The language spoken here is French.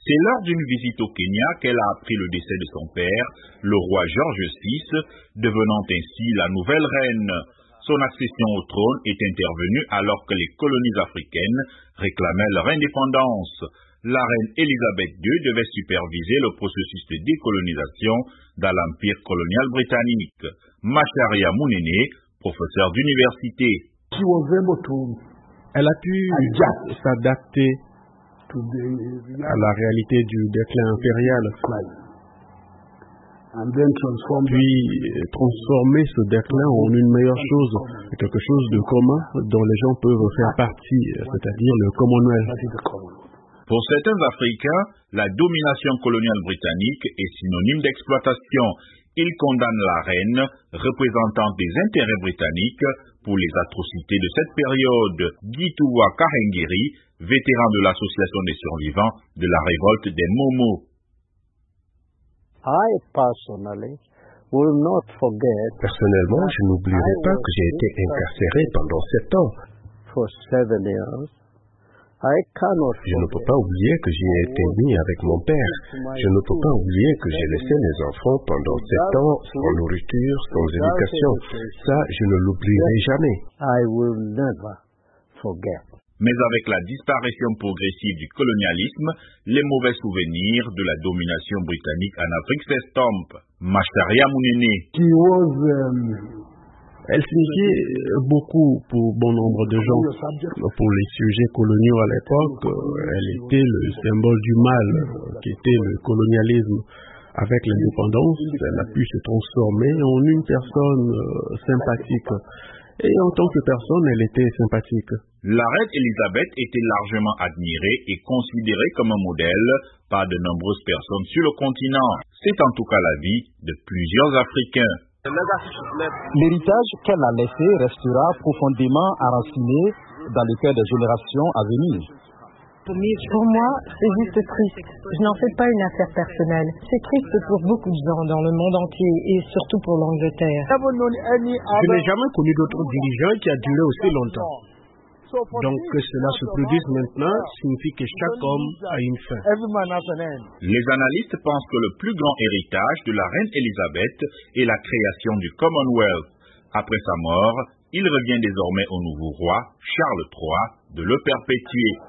C'est lors d'une visite au Kenya qu'elle a appris le décès de son père, le roi George VI, devenant ainsi la nouvelle reine. Son accession au trône est intervenue alors que les colonies africaines réclamaient leur indépendance. La reine Elisabeth II devait superviser le processus de décolonisation dans l'empire colonial britannique. Macharia Munene, professeur d'université. Elle a pu s'adapter à la réalité du déclin impérial, puis transformer ce déclin en une meilleure chose, quelque chose de commun dont les gens peuvent faire partie, c'est-à-dire le Commonwealth. Pour certains Africains, la domination coloniale britannique est synonyme d'exploitation. Ils condamnent la reine, représentante des intérêts britanniques, pour les atrocités de cette période. Gituwa Kahengiri, vétéran de l'association des survivants de la révolte des Momo. Personnellement, je n'oublierai pas que j'ai été incarcéré pendant 7 ans. Je ne peux pas oublier que j'y ai été mis avec mon père. Je ne peux pas oublier que j'ai laissé mes enfants pendant 7 ans sans nourriture, sans éducation. Ça, je ne l'oublierai jamais. Mais avec la disparition progressive du colonialisme, les mauvais souvenirs de la domination britannique en Afrique s'estompent. Macharia Munene. Elle signifiait beaucoup pour bon nombre de gens. Pour les sujets coloniaux à l'époque, elle était le symbole du mal, qui était le colonialisme. Avec l'indépendance, elle a pu se transformer en une personne sympathique. Et en tant que personne, elle était sympathique. La reine Elisabeth était largement admirée et considérée comme un modèle par de nombreuses personnes sur le continent. C'est en tout cas l'avis de plusieurs Africains. L'héritage qu'elle a laissé restera profondément enraciné dans le cœur des générations à venir. Pour moi, c'est juste triste. Je n'en fais pas une affaire personnelle. C'est triste pour beaucoup de gens dans le monde entier et surtout pour l'Angleterre. Je n'ai jamais connu d'autres dirigeants qui a duré aussi longtemps. Donc que cela se produise maintenant signifie que chaque homme a une fin. Les analystes pensent que le plus grand héritage de la reine Elisabeth est la création du Commonwealth. Après sa mort, il revient désormais au nouveau roi, Charles III, de le perpétuer.